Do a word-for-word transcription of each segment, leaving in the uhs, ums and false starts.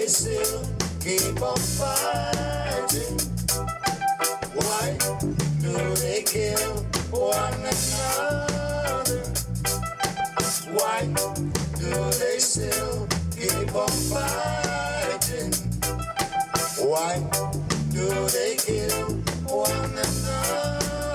still keep on fighting? Why do they kill one another? Why do they still keep on fighting? Why do they kill one another?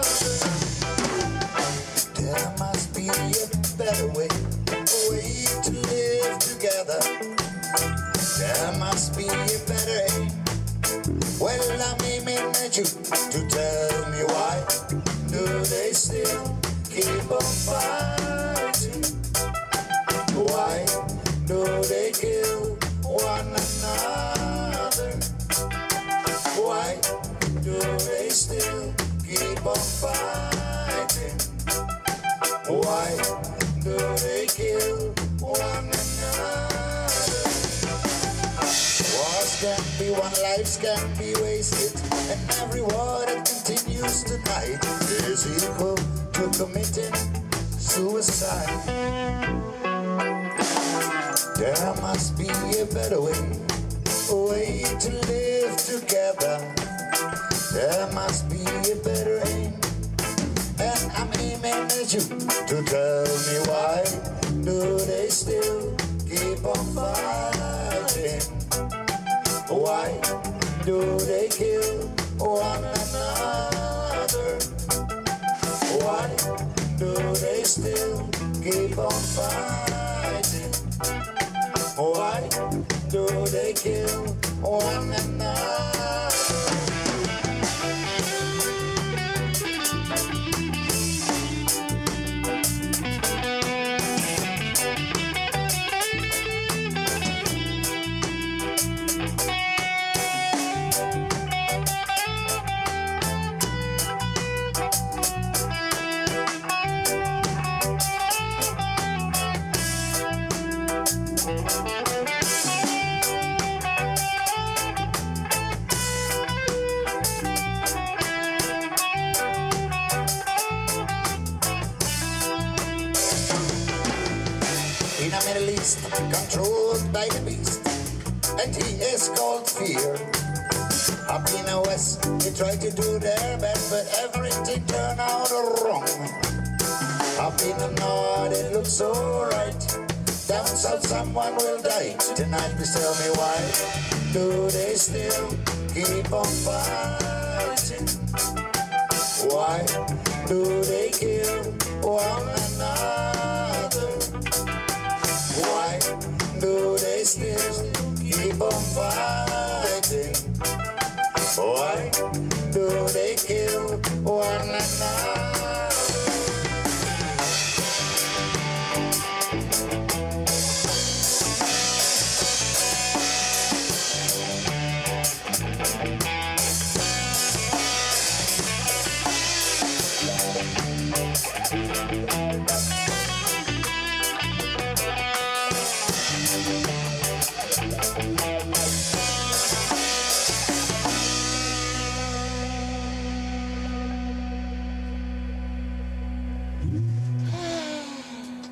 There must be a better way, a way to live together. There must be a better aim. Well, I'm aiming at you to tell me why do they still keep on fighting? Why do they kill one another? Why do they still keep on fighting? Why do they kill one another? Wars can be won, lives can be wasted, and every war that continues tonight is equal to committing suicide. There must be a better way, a way to live together. There must be a better aim, and I'm aiming at you to tell me why do they still keep on fighting? Why do they kill one another? Why do they still keep on fighting? Why do they kill one another? In a Middle East, controlled by the beast, and he is called fear. Up in the West, they try to do their best, but everything turned out wrong. Up in the North, it looks so right. Down South, someone will die. Tonight, please tell me why do they still keep on fighting? Why do they kill one another?